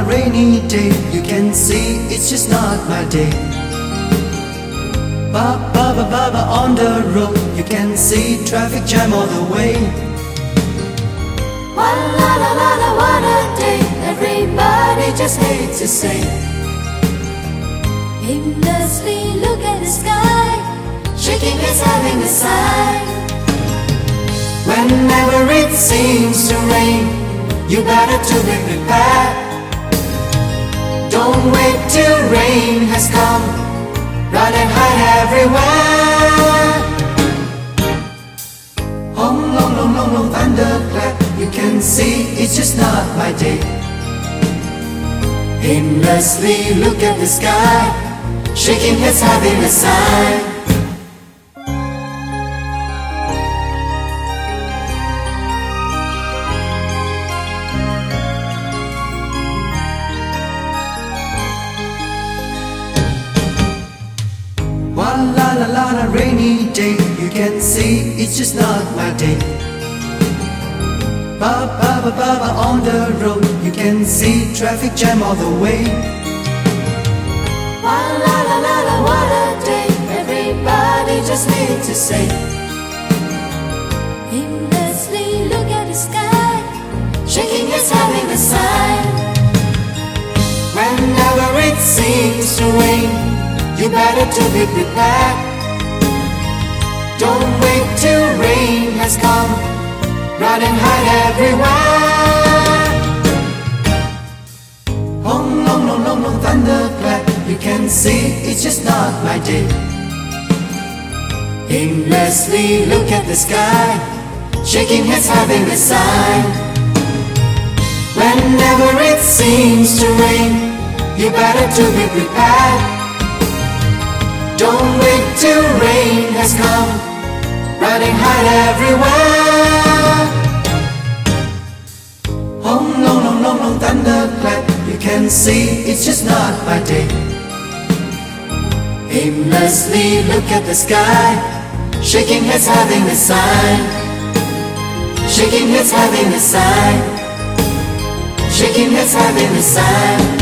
a rainy day. You can see it's just not my day. Ba ba ba ba ba on the road. You can see traffic jam all the way. Wa la la la la, what a day. Everybody just hates to say. Aimlessly look at the sky, shaking his head in the sigh. Whenever it seems to rain, you better to be prepared. Don't wait till rain has come, run and hide everywhere. Long, long, long, long, long thunderclap. You can see it's just not my day. Aimlessly look at the sky, shaking his head in a sigh. One la la la la rainy day. You can see it's just not my day. Ba ba ba ba ba on the road. You can see traffic jam all the way. Wa la la la la, what a day. Everybody just hates to say. Aimlessly look at the sky, shaking his head in the sigh. Whenever it seems to rain, you better to be prepared. Don't wait till rain has come, run and hide everywhere. Long, long, long, long, long thunderclap. You can see it's just not my day. Aimlessly look at the sky, shaking his head in the sigh. Whenever it seems to rain, you better to be prepared. Don't wait till rain has come, run and hide everywhere. Long, long, long, long, long thunderclap. You can see it's just not my day. Aimlessly look at the sky, shaking his head in the sigh. Shaking his head in the sigh. Shaking his head in the sigh.